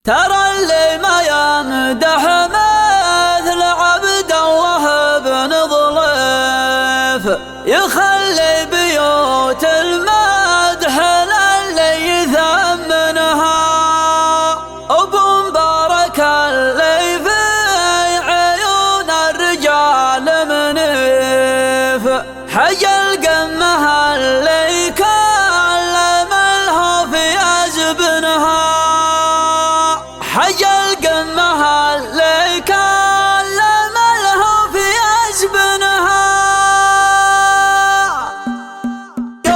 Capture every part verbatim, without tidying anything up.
ترى اللي ما يمدح مثل عبد الله بن ضليف يخلي بيوت المدح للي يثمنها. أبو مبارك اللي في عيون الرجال منيف حج القمة اللي كلم الهوف يزبنها. حج القمة اللي كلم الهوف يزبنها. يا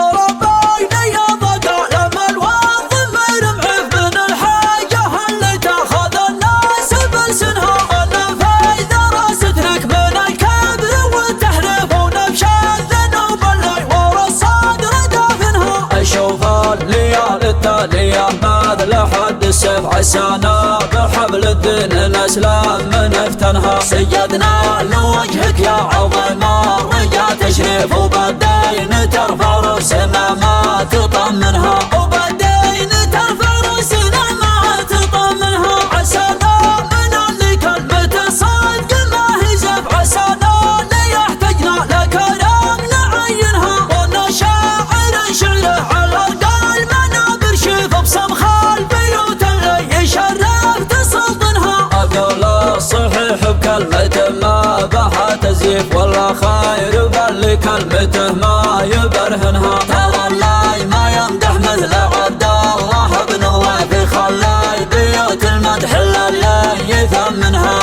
ربي يا ضقا لما الوظم رمعف من الحاجة اللي تاخذ الناس بلسنها. انا فايدة راستك من الكبر والتحريف ونبش الذنوب اللي ورا الصدر دافنها. اشوف الليال التالية مثل حد السبع سنة بحبل الدين الاسلام من افتنها. سيدنا لوجهك يا عظيم الرجا تشريف وبالدين ترفع رؤوسنا ما تطمنها. وبالدين ترفع رؤوسنا ما تطمنها. عسانا من اللي كلمته صدق ما هي زف. عسانا اللي يحتاجنا لكرم نعينها. وانا شاعر شعره على القلب منابر شيف بصمخ البيوت اللي يشرف تسلطنها. اقول الصحيح بكلمته ما بها تزييف والله خير بل كلمته ما يبرهنها. ترى الله ما يمدح مثل عبد الله بن ضليف خلى بيوت المدح لله يثمنها.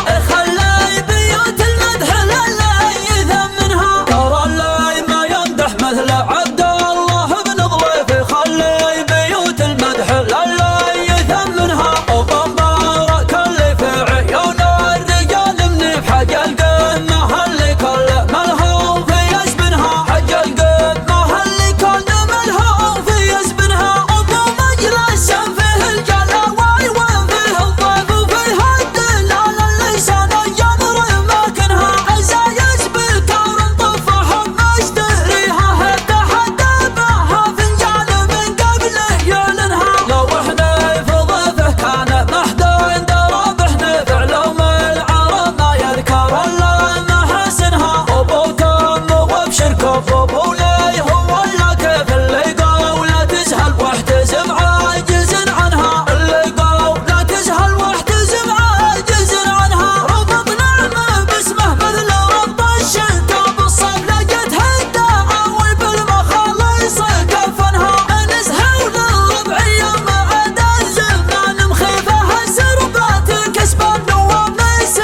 خلى بيوت المدح لله يثمنها. ترى الله ما يمدح مثل عبد الله بن ضليف خلى بيوت المدح لله يثمنها. أبو مبارك اللي في عيون الرجال منيف حج القمة اللي كلم الهوف يزبنها. حج القمة اللي كلم الهوف يزبنها. أبو مجلس فيه الجلاوي وفيه الضيف وفيه الدلال اللسان الجمر ماكنها. عزايز بالكار طفح مشتريها تحدى بها فنجان من قبل يعلنها. لو حنيف ضيفه كان محدود دربه فعلهم العرب ما يذكر الا محاسنها. ابو تم وابشر ابو ليه هو اللي كيف اللي قول تسهل واحتزم عاجز عنها. اللي قول لا تسهل واحتزم عاجز عنها. ربط نعمه باسمه مثل ربط الشتاء بالصب لقيت الدعاوي بالمخالص كفنها. نزهه وللربعيه مع الزمان مخيفه السربات كسب النواب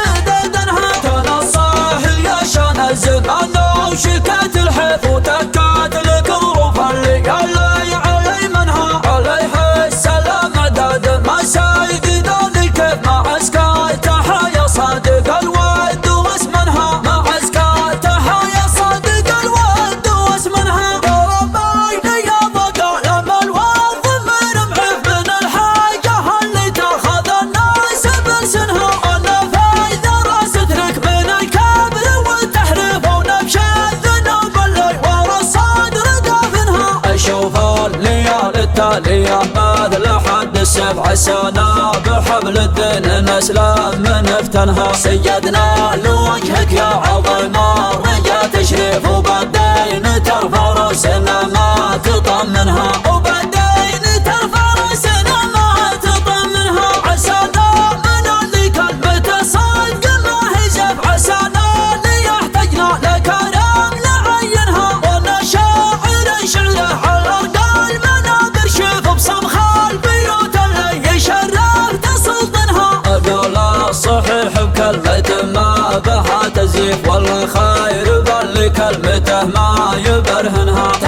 سددنها. تنصح يا شان الزمان وشكت الحيف وتكات لك ظروف اللي علي علي منها. عليه السلام عداد ما سايق ذلك كيف مع عسكرتها يا صادق الود واسمنها. مع عسكرتها يا صادق الود واسمنها. يا ربي يا ضقا لما الوظم رمعف من الحاجة اللي تاخذ الناس بلسنها. انا فايدة راستك من الكبر والتحريف ونبش الذنوب اللي ورا الصدر دافنها. اشوف الليال التالية مثل حد السبع سنة بحبل الدين الاسلام من افتنها. سيدنا لوجهك يا عظيم الرجا تشريف وبالدين ترفع رؤوسنا ما تطمنها. وبالدين ترفع رؤوسنا ما تطمنها. عسانا من اللي كلمته صدق ما هي زف. عسانا اللي يحتاجنا لكرم نعينها. وانا شاعر شعره على القلب منابر شيف بصمخ البيوت اللي يشرف تسلطنها. اقول الصحيح بكلمته ما بها تزييف والله خير بل كلمته ما يبرهنها.